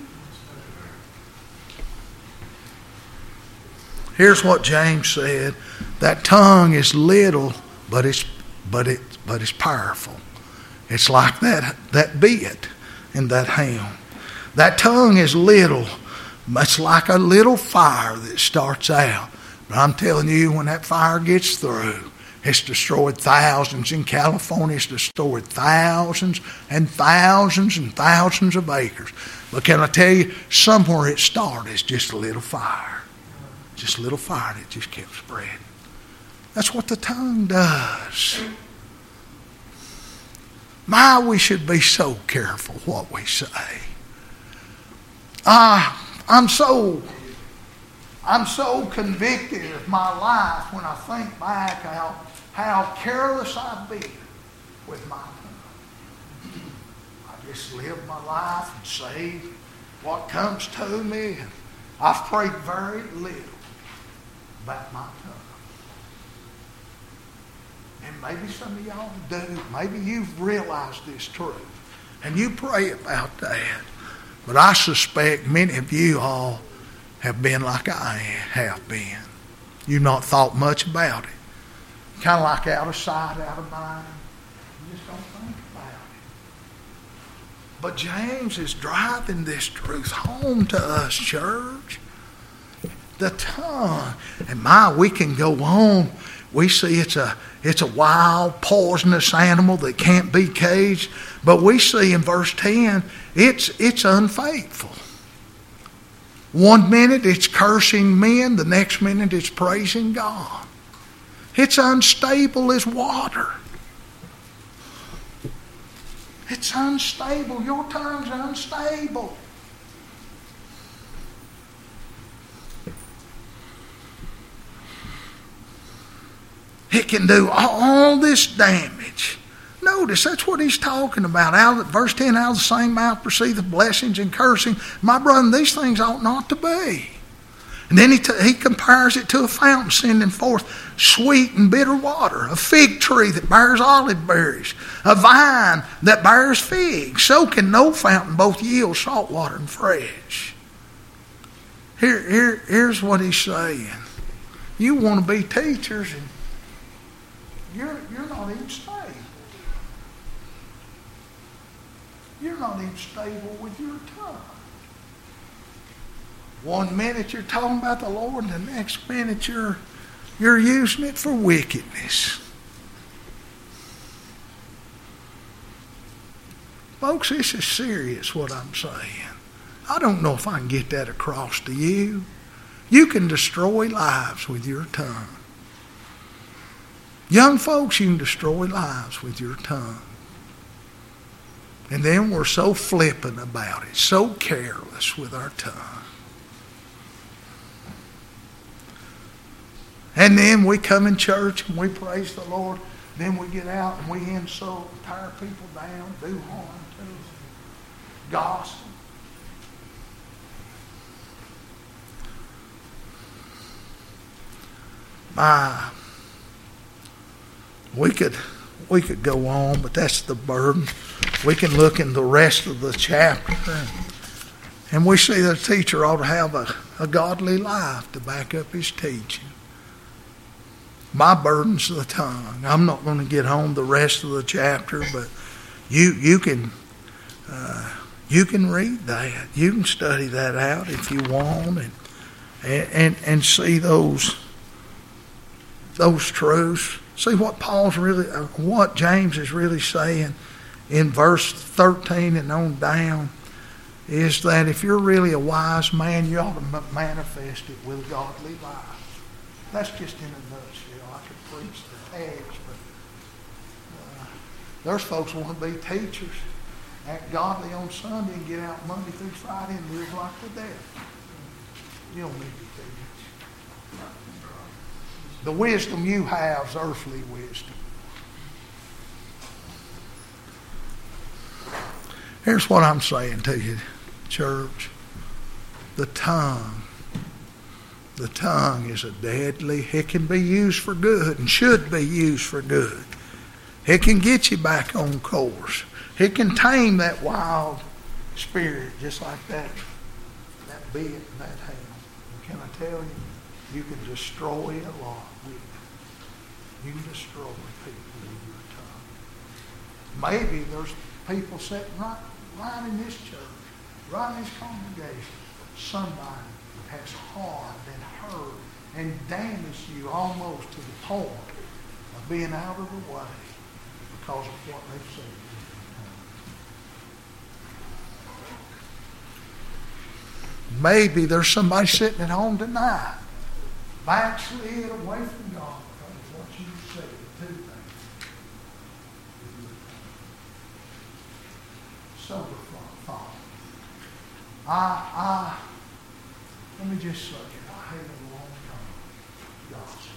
Here's what James said: that tongue is little, but it's powerful. It's like that bit in that ham. That tongue is little. It's like a little fire that starts out. But I'm telling you, when that fire gets through, it's destroyed thousands. In California, it's destroyed thousands and thousands and thousands of acres. But can I tell you, somewhere it started as just a little fire. Just a little fire that just kept spreading. That's what the tongue does. We should be so careful what we say. I'm so convicted of my life when I think back how careless I've been with my tongue. I just live my life and say what comes to me. I've prayed very little about my tongue. And maybe some of y'all do. Maybe you've realized this truth and you pray about that. But I suspect many of you all have been like I have been. You've not thought much about it. Kind of like out of sight, out of mind. You just don't think about it. But James is driving this truth home to us, church. The tongue. And we can go on. We see it's a wild, poisonous animal that can't be caged. But we see in verse 10, it's unfaithful. One minute it's cursing men, the next minute it's praising God. It's unstable as water. It's unstable. Your tongue's unstable. It can do all this damage. Notice, that's what he's talking about. Verse 10, out of the same mouth proceedeth blessings and cursing. My brother, these things ought not to be. And then he compares it to a fountain sending forth sweet and bitter water, a fig tree that bears olive berries, a vine that bears figs. So can no fountain both yield salt water and fresh. Here's what he's saying. You want to be teachers, and you're not even stable. You're not even stable with your tongue. One minute you're talking about the Lord, and the next minute you're using it for wickedness. Folks, this is serious what I'm saying. I don't know if I can get that across to you. You can destroy lives with your tongue. Young folks, you can destroy lives with your tongue. And then we're so flippant about it, so careless with our tongue. And then we come in church and we praise the Lord. Then we get out and we insult and tear people down, do harm to them, gossip. We could go on, but that's the burden. We can look in the rest of the chapter, and we see that a teacher ought to have a godly life to back up his teaching. My burden's the tongue. I'm not going to get home the rest of the chapter, but you can read that. You can study that out if you want, and see those truths. See what James is really saying in verse 13 and on down is that if you're really a wise man, you ought to manifest it with a godly life. That's just in a nutshell. I could preach the text, but There's folks who want to be teachers, act godly on Sunday and get out Monday through Friday and live like the devil. You don't need to teach. The wisdom you have is earthly wisdom. Here's what I'm saying to you, church. The tongue is a deadly, it can be used for good and should be used for good. It can get you back on course. It can tame that wild spirit just like that bit and that hand. And can I tell you, you can destroy a lot with it. You can destroy people with your tongue. Maybe there's people sitting right in this church, right in this congregation. Somebody has harmed and hurt and damaged you almost to the point of being out of the way because of what they've said. Maybe there's somebody sitting at home tonight, backslid away from God because of what you said. Two things. Sober thought. Let me just say it. I hate a long time. Gossip.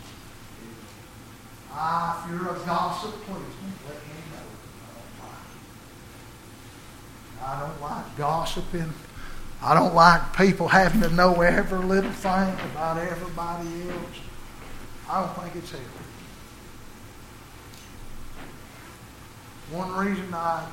If you're a gossip, please let me know. I don't like gossiping. I don't like people having to know every little thing about everybody else. I don't think it's healthy. One reason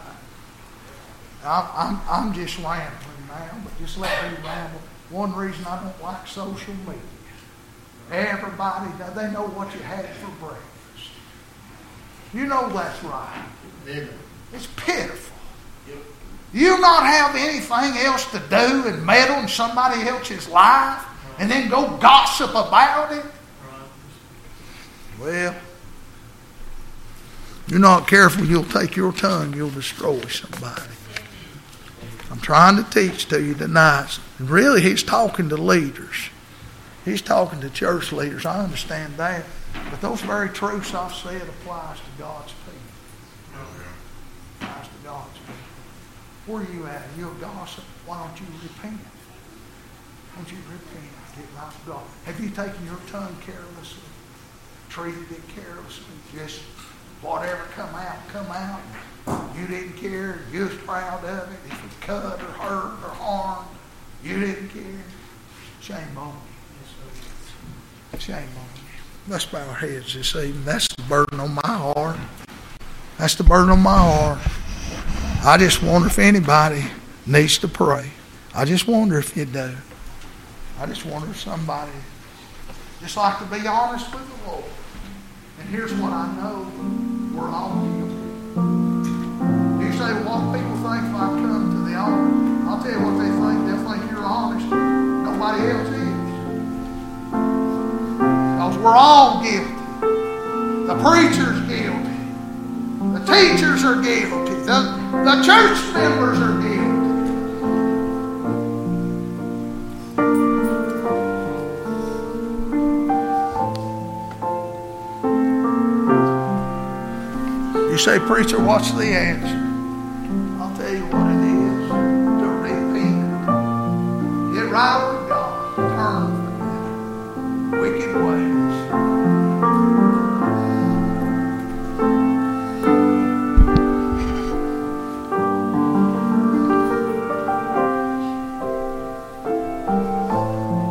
I'm just rambling now, but just let me ramble. One reason I don't like social media. Everybody, they know what you had for breakfast. You know that's right. It's pitiful. You not have anything else to do and meddle in somebody else's life and then go gossip about it? Well, you're not careful, you'll take your tongue, you'll destroy somebody. I'm trying to teach to you tonight. And really, he's talking to leaders. He's talking to church leaders. I understand that. But those very truths I've said applies to God's people. Applies to God's people. Where are you at? Are you a gossip? Why don't you repent? Why don't you repent? Get right with God. Have you taken your tongue carelessly? Treated it carelessly? Just whatever come out. You didn't care. You was proud of it. If it cut or hurt or harmed, you didn't care. Shame on you. Shame on you. Let's bow our heads this evening. That's the burden on my heart. That's the burden on my heart. I just wonder if anybody needs to pray. I just wonder if you do. I just wonder if somebody just like to be honest with the Lord. And here's what I know. We're all guilty. You say, well, what people think if I come to the altar? I'll tell you what they think. They'll think you're honest. Nobody else is. Because we're all guilty. The preacher's guilty. The teachers are guilty. The church members are guilty. You say, preacher, what's the answer?